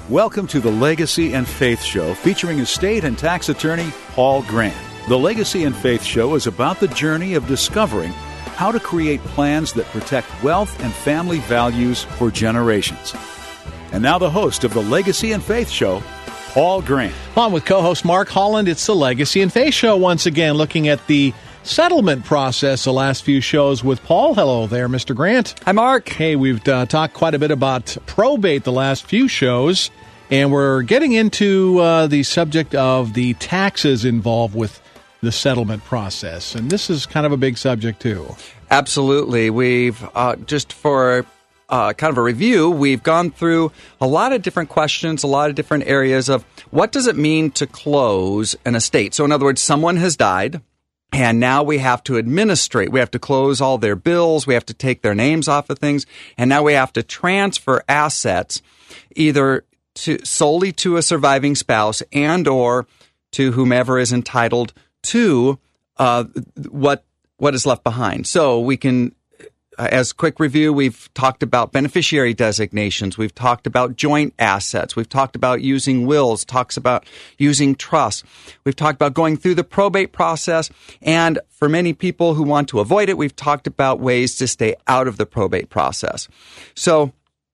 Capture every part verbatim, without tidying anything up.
Welcome to the Legacy and Faith Show, featuring estate and tax attorney Paul Grant. The Legacy and Faith Show is about the journey of discovering how to create plans that protect wealth and family values for generations. And now the host of the Legacy and Faith Show, Paul Grant. On with co-host Mark Holland, it's the Legacy and Faith Show once again, looking at the settlement process the last few shows with Paul. Hello there, Mister Grant. Hi, Mark. Hey, we've uh, talked quite a bit about probate the last few shows, and we're getting into uh, the subject of the taxes involved with the settlement process. And this is kind of a big subject, too. Absolutely. We've, uh, just for uh, kind of a review, we've gone through a lot of different questions, a lot of different areas of what does it mean to close an estate? So, in other words, someone has died, and now we have to administrate. We have to close all their bills. We have to take their names off of things. And now we have to transfer assets either to solely to a surviving spouse and or to whomever is entitled to uh, what what is left behind. So we can, as quick review, we've talked about beneficiary designations. We've talked about joint assets. We've talked about using wills, talks about using trusts. We've talked about going through the probate process. And for many people who want to avoid it, we've talked about ways to stay out of the probate process. So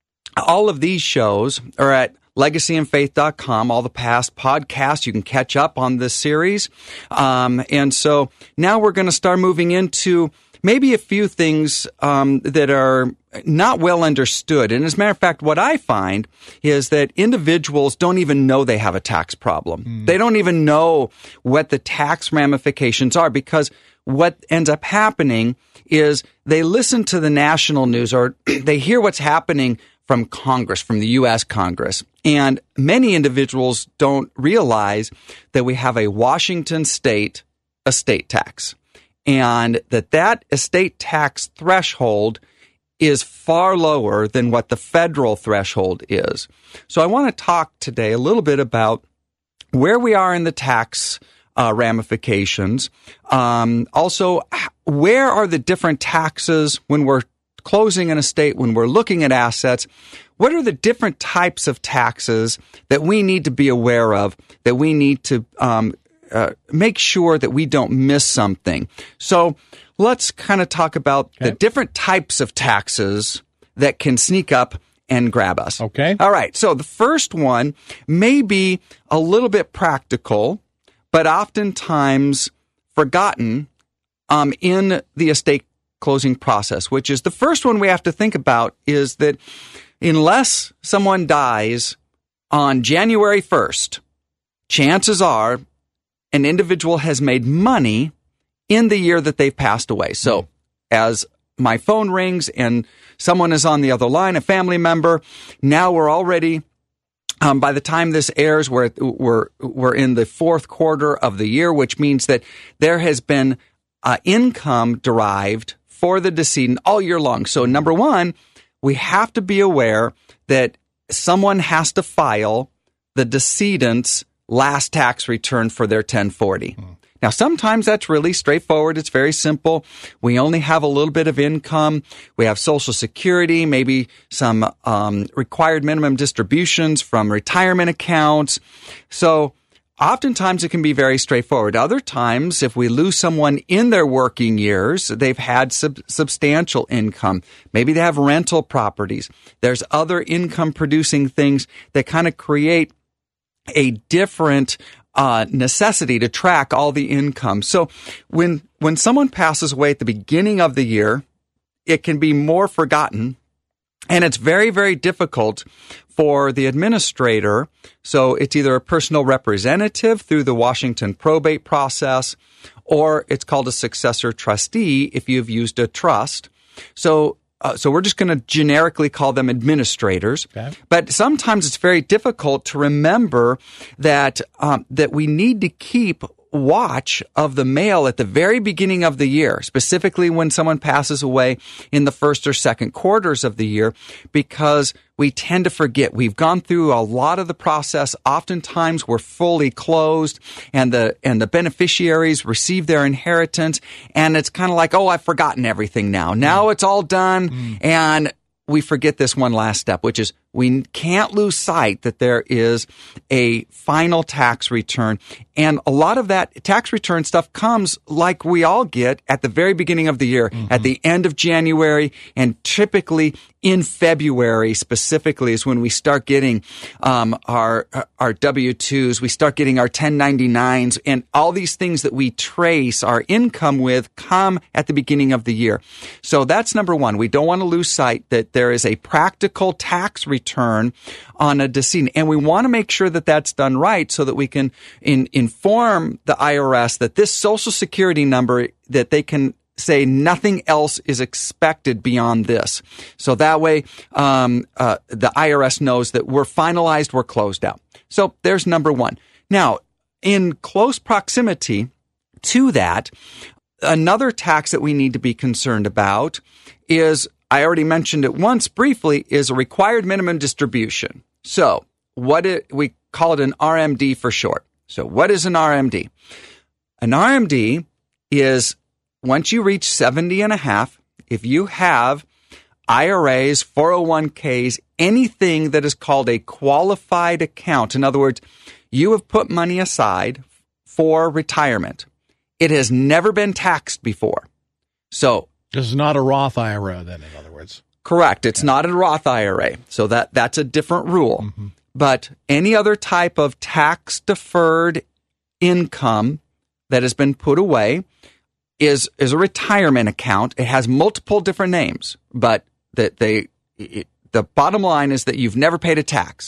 all of these shows are at legacy and faith dot com, all the past podcasts. You can catch up on this series. Um, and so now we're going to start moving into maybe a few things um, that are not well understood. And as a matter of fact, what I find is that individuals don't even know they have a tax problem. Mm. They don't even know what the tax ramifications are, because what ends up happening is they listen to the national news or they hear what's happening from Congress, from the U S Congress. And many individuals don't realize that we have a Washington state estate tax, and that that estate tax threshold is far lower than what the federal threshold is. So I want to talk today a little bit about where we are in the tax uh, ramifications. Um, also, where are the different taxes when we're closing an estate, when we're looking at assets? What are the different types of taxes that we need to be aware of, that we need to um, uh, make sure that we don't miss something? So let's kind of talk about okay. the different types of taxes that can sneak up and grab us. Okay. All right. So the first one may be a little bit practical, but oftentimes forgotten um, in the estate closing process, which is the first one we have to think about, is that unless someone dies on January first, chances are an individual has made money in the year that they've passed away. So mm. as my phone rings and someone is on the other line, a family member, now we're already, um, by the time this airs, we're, we're, we're in the fourth quarter of the year, which means that there has been uh, income derived for the decedent all year long. So number one, we have to be aware that someone has to file the decedent's last tax return for their ten forty. Hmm. Now, sometimes that's really straightforward. It's very simple. We only have a little bit of income. We have Social Security, maybe some um, required minimum distributions from retirement accounts. So oftentimes it can be very straightforward. Other times, if we lose someone in their working years, they've had sub- substantial income. Maybe they have rental properties. There's other income producing things that kind of create a different uh, necessity to track all the income. So when, when someone passes away at the beginning of the year, it can be more forgotten. And it's very, very difficult for the administrator. So it's either a personal representative through the Washington probate process, or it's called a successor trustee if you've used a trust. So uh, so we're just going to generically call them administrators. Okay. But sometimes it's very difficult to remember that um, that we need to keep watch of the mail at the very beginning of the year, specifically when someone passes away in the first or second quarters of the year, because we tend to forget. We've gone through a lot of the process. Oftentimes we're fully closed and the and the beneficiaries receive their inheritance, and it's kind of like, oh, I've forgotten everything now. Now mm. it's all done, mm. and we forget this one last step, which is We can't lose sight that there is a final tax return. And a lot of that tax return stuff comes like we all get at the very beginning of the year, mm-hmm. at the end of January, and typically in February specifically is when we start getting um, our our W two's, we start getting our ten ninety-nines, and all these things that we trace our income with come at the beginning of the year. So that's number one. We don't want to lose sight that there is a practical tax return on a decedent, and we want to make sure that that's done right so that we can in, inform the I R S that this Social Security number, that they can say nothing else is expected beyond this. So that way, um, uh, the I R S knows that we're finalized, we're closed out. So there's number one. Now, in close proximity to that, another tax that we need to be concerned about is, I already mentioned it once briefly, is a required minimum distribution. So what it, we call it an R M D for short. So what is an R M D? An R M D is, once you reach seventy and a half, if you have I R As, four oh one k's, anything that is called a qualified account, in other words, you have put money aside for retirement. It has never been taxed before. So this is not a Roth I R A then, in other words. Correct. It's yeah. not a Roth I R A. So that, that's a different rule. Mm-hmm. But any other type of tax-deferred income that has been put away is is a retirement account. It has multiple different names, but that they it, the bottom line is that you've never paid a tax.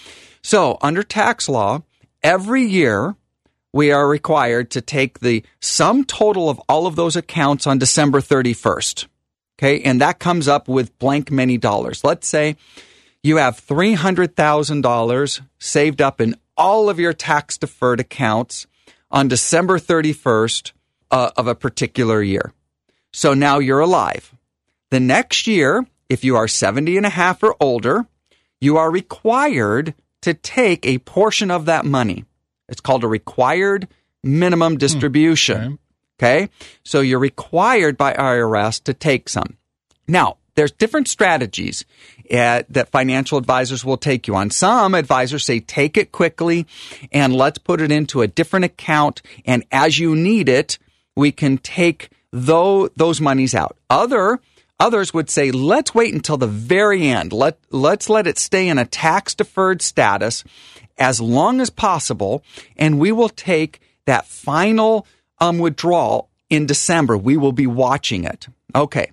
So under tax law, every year we are required to take the sum total of all of those accounts on December thirty-first. Okay, and that comes up with blank many dollars. Let's say you have three hundred thousand dollars saved up in all of your tax-deferred accounts on December thirty-first uh, of a particular year. So now you're alive. The next year, if you are seventy and a half or older, you are required to take a portion of that money. It's called a required minimum distribution. Okay. okay? So you're required by I R S to take some. Now, there's different strategies uh, that financial advisors will take you on. Some advisors say, take it quickly and let's put it into a different account. And as you need it, we can take those, those monies out. Other Others would say, let's wait until the very end. Let, let's let it stay in a tax-deferred status as long as possible, and we will take that final um, withdrawal in December. We will be watching it. Okay,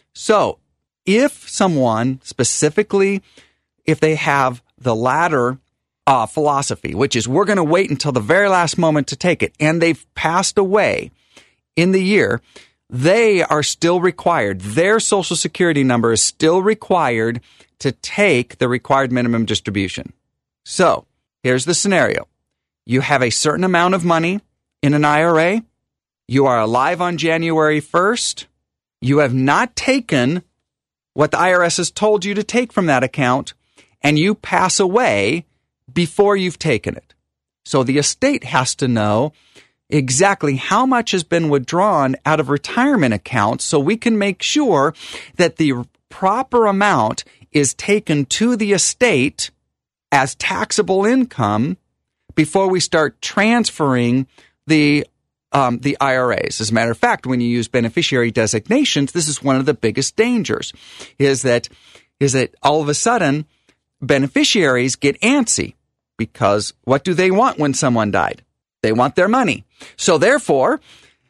so if someone specifically, if they have the latter uh, philosophy, which is we're going to wait until the very last moment to take it, and they've passed away in the year, they are still required. Their Social Security number is still required to take the required minimum distribution. So here's the scenario. You have a certain amount of money in an I R A. You are alive on January first. You have not taken what the I R S has told you to take from that account, and you pass away before you've taken it. So the estate has to know exactly how much has been withdrawn out of retirement accounts so we can make sure that the proper amount is taken to the estate as taxable income before we start transferring the um, the I R As. As a matter of fact, when you use beneficiary designations, this is one of the biggest dangers, is that is that all of a sudden beneficiaries get antsy because what do they want when someone died? They want their money. So therefore,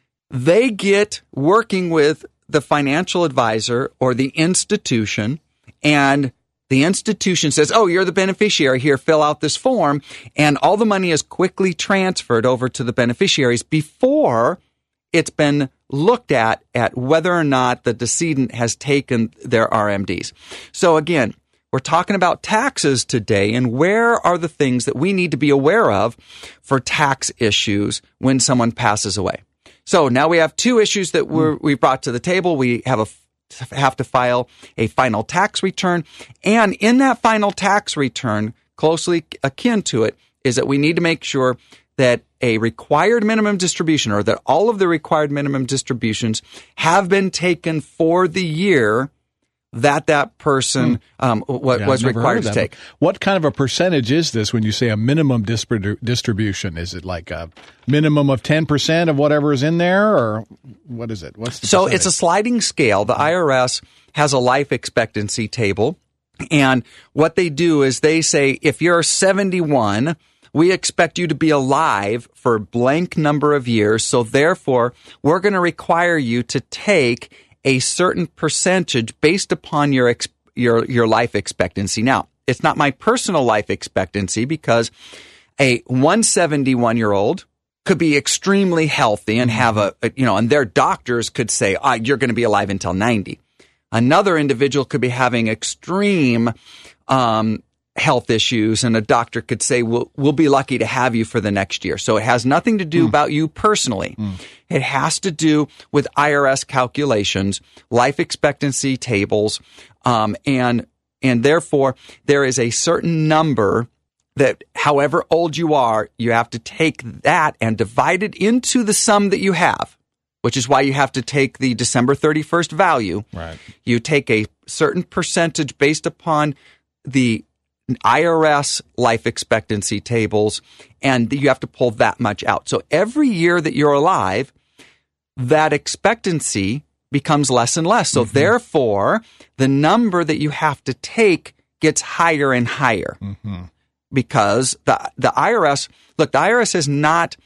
they get working with the financial advisor or the institution, and the institution says, oh, you're the beneficiary here, fill out this form, and all the money is quickly transferred over to the beneficiaries before it's been looked at at whether or not the decedent has taken their R M Ds. So again, we're talking about taxes today, and where are the things that we need to be aware of for tax issues when someone passes away? So now we have two issues that we're, we've brought to the table. We have a have to file a final tax return, and in that final tax return, closely akin to it, is that we need to make sure that a required minimum distribution, or that all of the required minimum distributions have been taken for the year that that person um, w- Yeah, was I've never required heard to of that. take. What kind of a percentage is this when you say a minimum distribu- distribution? Is it like a minimum of ten percent of whatever is in there, or what is it? What's the So percentage? it's a sliding scale. The I R S has a life expectancy table, and what they do is they say, if you're seventy-one, we expect you to be alive for a blank number of years, so therefore we're going to require you to take a certain percentage based upon your ex- your your life expectancy. Now, it's not my personal life expectancy, because a one hundred seventy-one-year-old could be extremely healthy and have a, a you know, and their doctors could say, ah, you're going to be alive until ninety. Another individual could be having extreme um, health issues, and a doctor could say, we'll, we'll be lucky to have you for the next year. So it has nothing to do mm. about you personally. Mm. It has to do with I R S calculations, life expectancy tables, um, and and therefore there is a certain number that, however old you are, you have to take that and divide it into the sum that you have, which is why you have to take the December thirty-first value. Right. You take a certain percentage based upon the I R S life expectancy tables, and you have to pull that much out. So every year that you're alive, that expectancy becomes less and less. So mm-hmm. therefore, the number that you have to take gets higher and higher. Mm-hmm. Because the the I R S, look, the I R S has not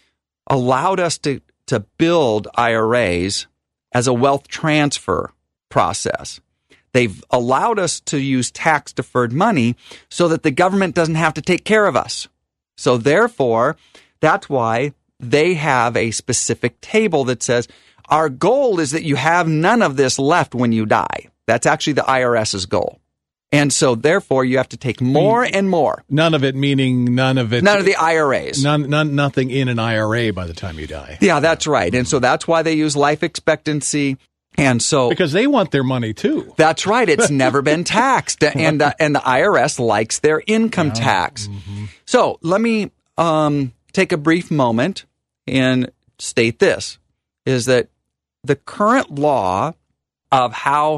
allowed us to, to build I R As as a wealth transfer process. They've allowed us to use tax-deferred money so that the government doesn't have to take care of us. So therefore, that's why they have a specific table that says, our goal is that you have none of this left when you die. That's actually the IRS's goal. And so therefore, you have to take more and more. None of it meaning none of it. None of the I R As. None, none, nothing in an I R A by the time you die. Yeah, that's right. And so that's why they use life expectancy. And so because they want their money too. That's right. It's never been taxed, and uh, and the I R S likes their income yeah. tax. Mm-hmm. So let me um, take a brief moment and state this: is that the current law of how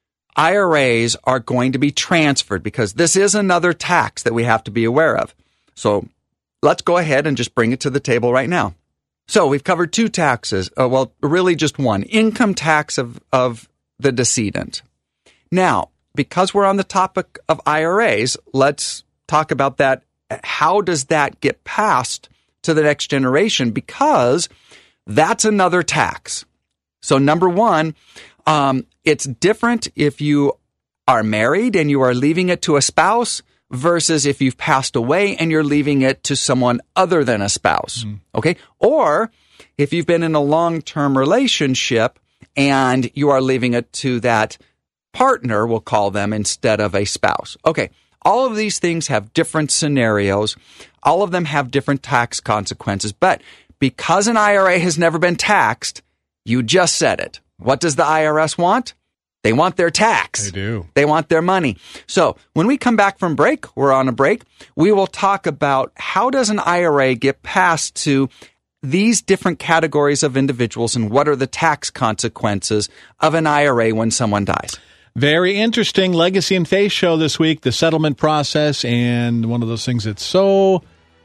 I R As are going to be transferred, because this is another tax that we have to be aware of. So let's go ahead and just bring it to the table right now. So we've covered two taxes. Uh, well, really just one. Income tax of, of the decedent. Now, because we're on the topic of I R As, let's talk about that. How does that get passed to the next generation? Because that's another tax. So number one, um, it's different if you are married and you are leaving it to a spouse versus if you've passed away and you're leaving it to someone other than a spouse, mm. okay? Or if you've been in a long-term relationship and you are leaving it to that partner, we'll call them, instead of a spouse. Okay, all of these things have different scenarios. All of them have different tax consequences. But because an I R A has never been taxed, you just said it. What does the I R S want? They want their tax. They do. They want their money. So when we come back from break, we're on a break, we will talk about how does an I R A get passed to these different categories of individuals and what are the tax consequences of an I R A when someone dies. Very interesting Legacy and Faith show this week, the settlement process, and one of those things that's so...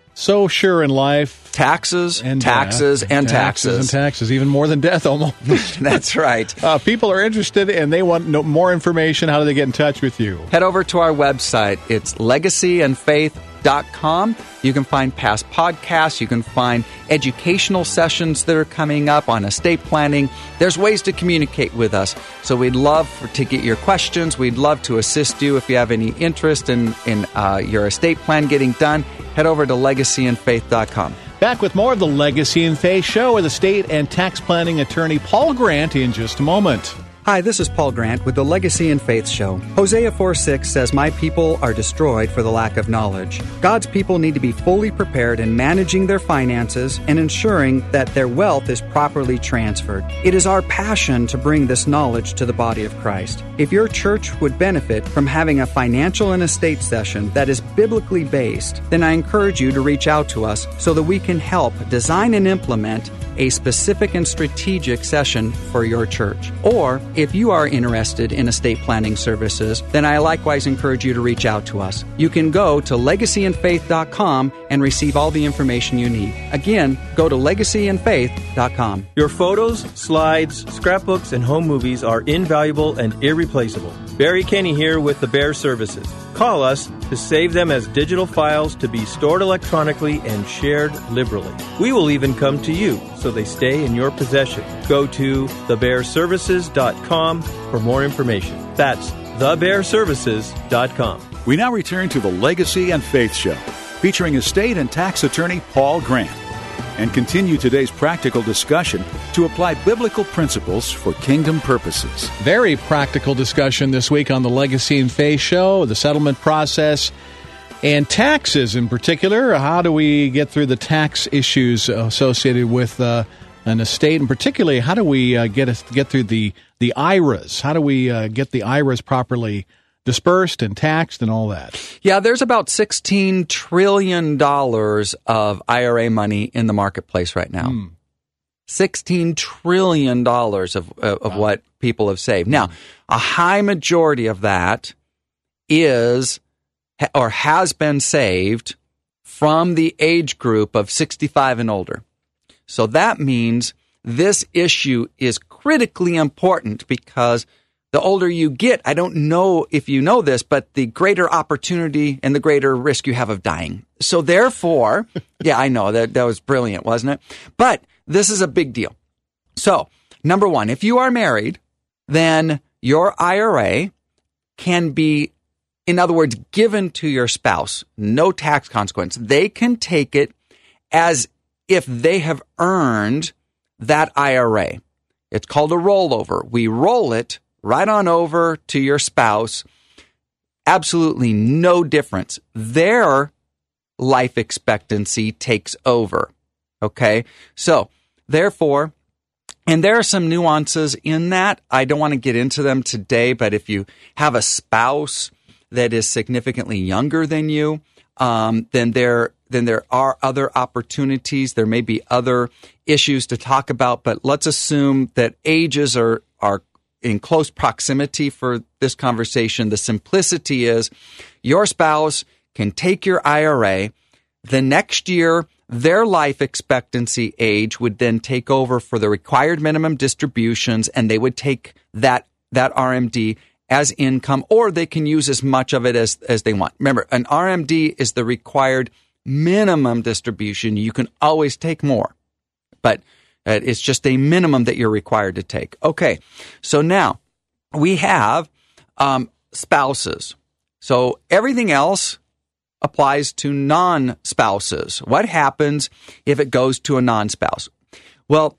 So sure in life. Taxes, and taxes, death. and taxes. taxes. and taxes, even more than death almost. That's right. Uh, people are interested and they want no, more information. How do they get in touch with you? Head over to our website. It's legacy and faith dot com. You can find past podcasts. You can find educational sessions that are coming up on estate planning. There's ways to communicate with us. So we'd love for, to get your questions. We'd love to assist you if you have any interest in, in uh, your estate plan getting done. Head over to legacy and faith dot com. Back with more of the Legacy and Faith show with estate and tax planning attorney Paul Grant in just a moment. Hi, this is Paul Grant with the Legacy and Faith Show. Hosea four six says, "My people are destroyed for the lack of knowledge." God's people need to be fully prepared in managing their finances and ensuring that their wealth is properly transferred. It is our passion to bring this knowledge to the body of Christ. If your church would benefit from having a financial and estate session that is biblically based, then I encourage you to reach out to us so that we can help design and implement a specific and strategic session for your church. Or, if you are interested in estate planning services, then I likewise encourage you to reach out to us. You can go to legacy and faith dot com and receive all the information you need. Again, go to legacy and faith dot com. Your photos, slides, scrapbooks, and home movies are invaluable and irreplaceable. Barry Kenny here with the Bear Services. Call us to save them as digital files to be stored electronically and shared liberally. We will even come to you so they stay in your possession. Go to the bear services dot com for more information. That's the bear services dot com. We now return to the Legacy and Faith Show, featuring estate and tax attorney Paul Grant, and continue today's practical discussion to apply biblical principles for kingdom purposes. Very practical discussion this week on the Legacy and Faith Show, the settlement process, and taxes in particular. How do we get through the tax issues associated with uh, an estate, and particularly how do we uh, get us get through the the I R As? How do we uh, get the I R As properly dispersed and taxed and all that? Yeah, there's about sixteen trillion dollars of I R A money in the marketplace right now. Mm. sixteen trillion dollars of, of wow. what people have saved. Now, a high majority of that is or has been saved from the age group of sixty-five and older. So that means this issue is critically important because the older you get, I don't know if you know this, but the greater opportunity and the greater risk you have of dying. So therefore, yeah, I know that that was brilliant, wasn't it? But this is a big deal. So number one, if you are married, then your I R A can be, in other words, given to your spouse, no tax consequence. They can take it as if they have earned that I R A. It's called a rollover. We roll it right on over to your spouse. Absolutely no difference. Their life expectancy takes over. Okay? So, therefore, and there are some nuances in that. I don't want to get into them today, but if you have a spouse that is significantly younger than you, um, then there then there are other opportunities. There may be other issues to talk about, but let's assume that ages are are in close proximity for this conversation. The simplicity is your spouse can take your I R A. The next year, their life expectancy age would then take over for the required minimum distributions, and they would take that that R M D as income, or they can use as much of it as, as they want. Remember, an R M D is the required minimum distribution. You can always take more, but it's just a minimum that you're required to take. Okay, so now we have um, spouses. So everything else applies to non-spouses. What happens if it goes to a non-spouse? Well,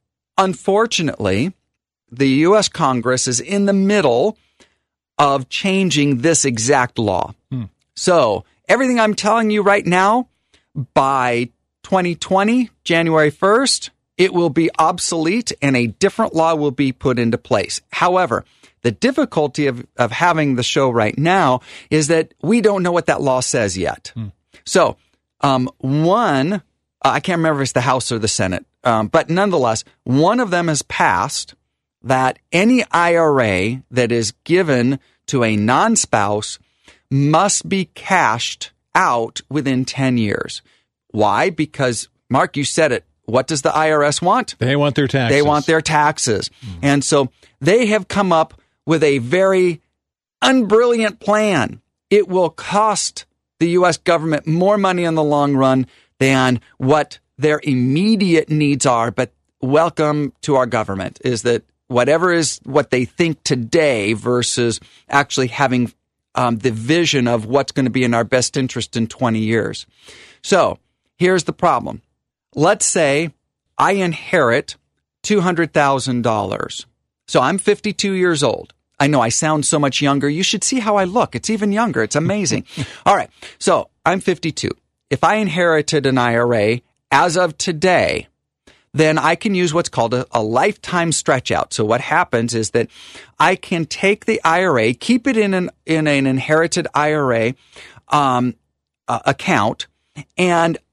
unfortunately, the U S Congress is in the middle of changing this exact law. Hmm. So everything I'm telling you right now, by twenty twenty, January first, it will be obsolete and a different law will be put into place. However, the difficulty of, of having the show right now is that we don't know what that law says yet. Hmm. So um, one, uh, I can't remember if it's the House or the Senate, um, but nonetheless, one of them has passed that any I R A that is given to a non-spouse must be cashed out within ten years. Why? Because, Mark, you said it. What does the I R S want? They want their taxes. They want their taxes. Mm. And so they have come up with a very unbrilliant plan. It will cost the U S government more money in the long run than what their immediate needs are. But welcome to our government, is that whatever is what they think today versus actually having um, the vision of what's going to be in our best interest in twenty years. So here's the problem. Let's say I inherit two hundred thousand dollars. So I'm fifty-two years old. I know I sound so much younger. You should see how I look. It's even younger. It's amazing. All right. So I'm fifty-two. If I inherited an I R A as of today, then I can use what's called a, a lifetime stretch out. So what happens is that I can take the I R A, keep it in an in an inherited I R A um, uh, account, and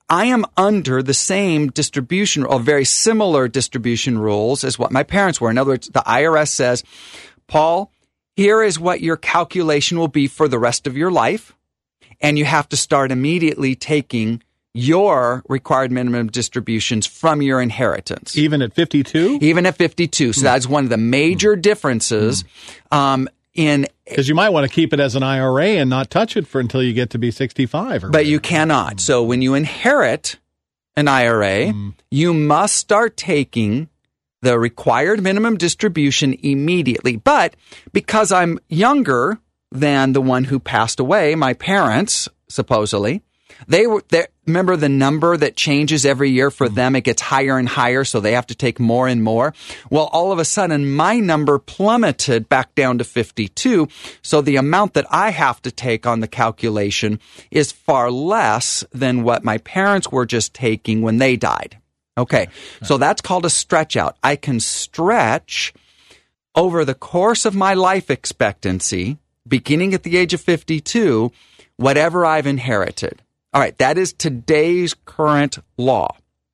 I am under the same distribution or very similar distribution rules as what my parents were. In other words, the I R S says, Paul, here is what your calculation will be for the rest of your life. And you have to start immediately taking your required minimum distributions from your inheritance. Even at fifty-two? Even at fifty-two. So mm. that's one of the major mm. differences mm. um, in... Because you might want to keep it as an I R A and not touch it for until you get to be sixty-five. Or but whatever. You cannot. So when you inherit an I R A, mm. you must start taking the required minimum distribution immediately. But because I'm younger than the one who passed away, my parents, supposedly, they were, remember the number that changes every year for them? It gets higher and higher, so they have to take more and more. Well, all of a sudden, my number plummeted back down to fifty-two, so the amount that I have to take on the calculation is far less than what my parents were just taking when they died. Okay, so that's called a stretch out. I can stretch over the course of my life expectancy, beginning at the age of fifty-two, whatever I've inherited. All right, that is today's current law.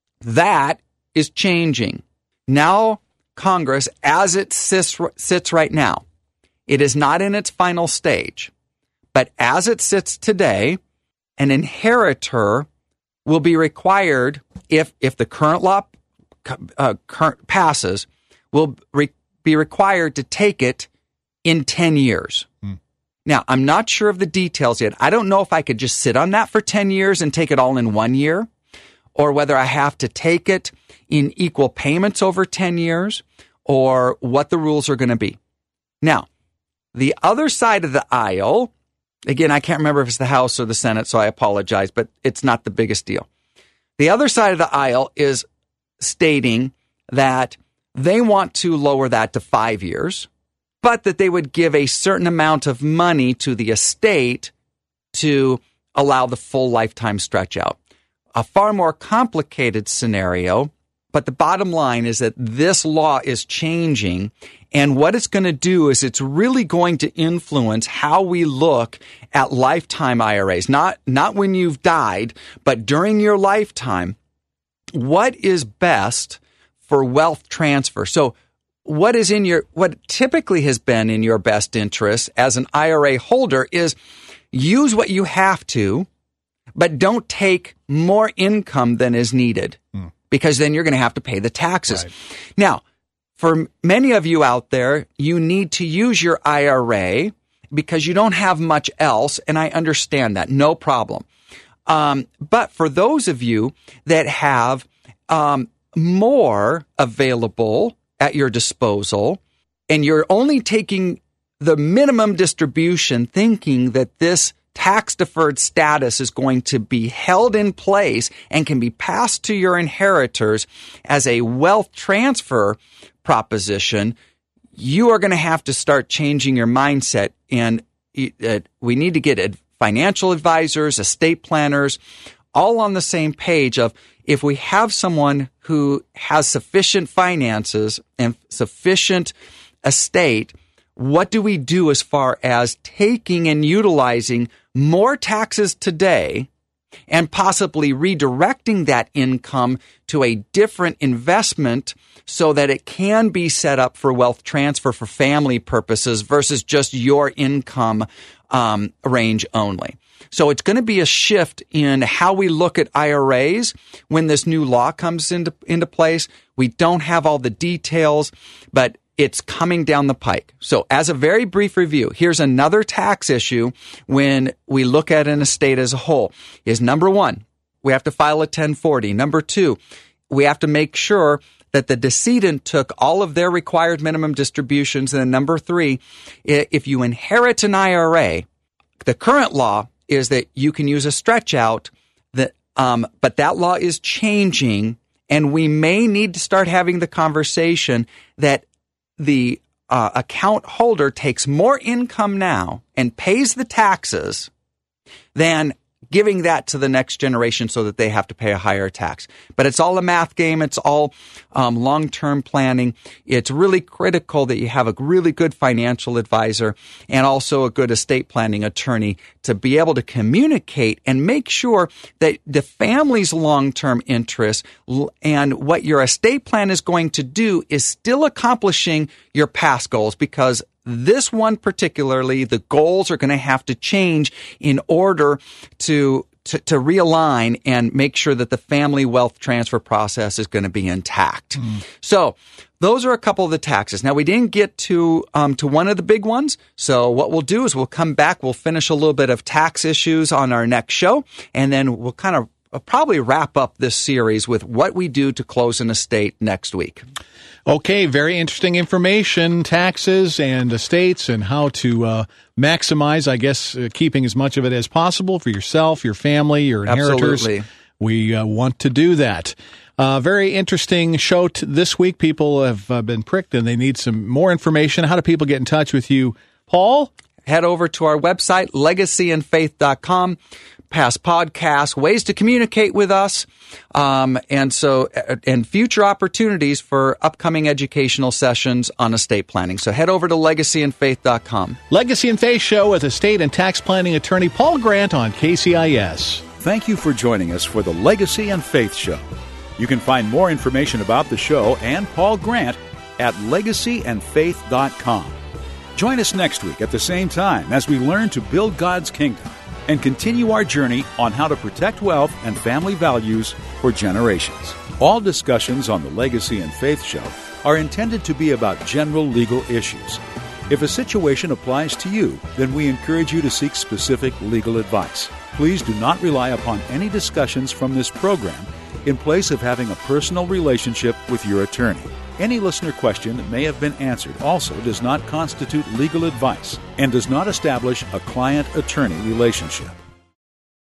That is changing. Now, Congress, as it sits, sits right now, it is not in its final stage, but as it sits today, an inheritor will be required, if if the current law uh, current passes, will re- be required to take it in ten years. Hmm. Now, I'm not sure of the details yet. I don't know if I could just sit on that for ten years and take it all in one year, or whether I have to take it in equal payments over ten years, or what the rules are going to be. Now, the other side of the aisle, again, I can't remember if it's the House or the Senate, so I apologize, but it's not the biggest deal. The other side of the aisle is stating that they want to lower that to five years, but that they would give a certain amount of money to the estate to allow the full lifetime stretch out. A far more complicated scenario, but the bottom line is that this law is changing, and what it's going to do is it's really going to influence how we look at lifetime I R As. Not, not when you've died, but during your lifetime. What is best for wealth transfer? So what is in your, what typically has been in your best interest as an I R A holder is use what you have to, but don't take more income than is needed, mm. because then you're going to have to pay the taxes. Right. Now, for many of you out there, you need to use your I R A because you don't have much else, and I understand that, no problem. Um, but for those of you that have um, more available at your disposal, and you're only taking the minimum distribution thinking that this tax-deferred status is going to be held in place and can be passed to your inheritors as a wealth transfer proposition, you are going to have to start changing your mindset. And uh, we need to get financial advisors, estate planners, all on the same page of, if we have someone who has sufficient finances and sufficient estate, what do we do as far as taking and utilizing more taxes today and possibly redirecting that income to a different investment so that it can be set up for wealth transfer for family purposes versus just your income um, range only? So it's going to be a shift in how we look at I R As when this new law comes into, into place. We don't have all the details, but it's coming down the pike. So as a very brief review, here's another tax issue when we look at an estate as a whole is, number one, we have to file a ten forty. Number two, we have to make sure that the decedent took all of their required minimum distributions. And then number three, if you inherit an I R A, the current law is that you can use a stretch out, that, um, but that law is changing, and we may need to start having the conversation that the uh, account holder takes more income now and pays the taxes than giving that to the next generation so that they have to pay a higher tax. But it's all a math game. It's all um, long-term planning. It's really critical that you have a really good financial advisor and also a good estate planning attorney to be able to communicate and make sure that the family's long-term interests and what your estate plan is going to do is still accomplishing your past goals, because this one particularly, the goals are going to have to change in order to, to to realign and make sure that the family wealth transfer process is going to be intact. Mm. So those are a couple of the taxes. Now, we didn't get to um, to one of the big ones. So what we'll do is we'll come back. We'll finish a little bit of tax issues on our next show, and then we'll kind of uh, probably wrap up this series with what we do to close an estate next week. Okay, very interesting information, taxes and estates and how to uh, maximize, I guess, uh, keeping as much of it as possible for yourself, your family, your inheritors. Absolutely. We uh, want to do that. Uh, very interesting show t- this week. People have uh, been pricked and they need some more information. How do people get in touch with you, Paul? Head over to our website, legacy and faith dot com. Past podcasts, ways to communicate with us, um, and so and future opportunities for upcoming educational sessions on estate planning. So head over to legacy and faith dot com. Legacy and Faith Show with estate and tax planning attorney Paul Grant on K C I S. Thank you for joining us for the Legacy and Faith Show. You can find more information about the show and Paul Grant at legacy and faith dot com. Join us next week at the same time as we learn to build God's kingdom and continue our journey on how to protect wealth and family values for generations. All discussions on the Legacy and Faith Show are intended to be about general legal issues. If a situation applies to you, then we encourage you to seek specific legal advice. Please do not rely upon any discussions from this program in place of having a personal relationship with your attorney. Any listener question that may have been answered also does not constitute legal advice and does not establish a client-attorney relationship.